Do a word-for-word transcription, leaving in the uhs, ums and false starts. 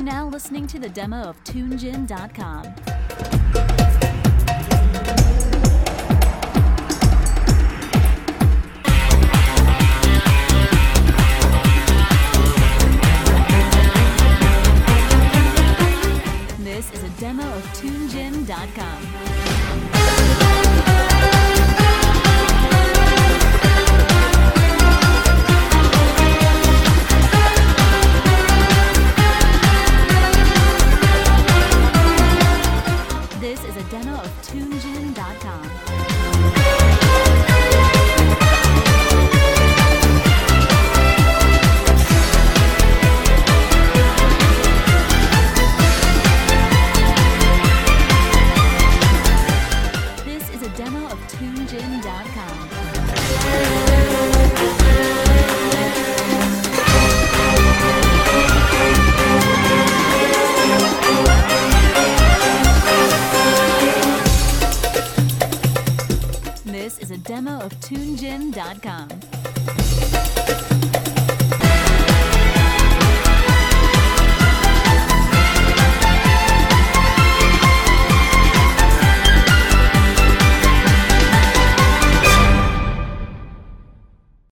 You're now listening to the demo of TuneGin dot com. This is a demo of TuneGin dot com. This is a demo of TuneGin dot com. This is a demo of TuneGin dot com. This is a demo of TuneGin dot com.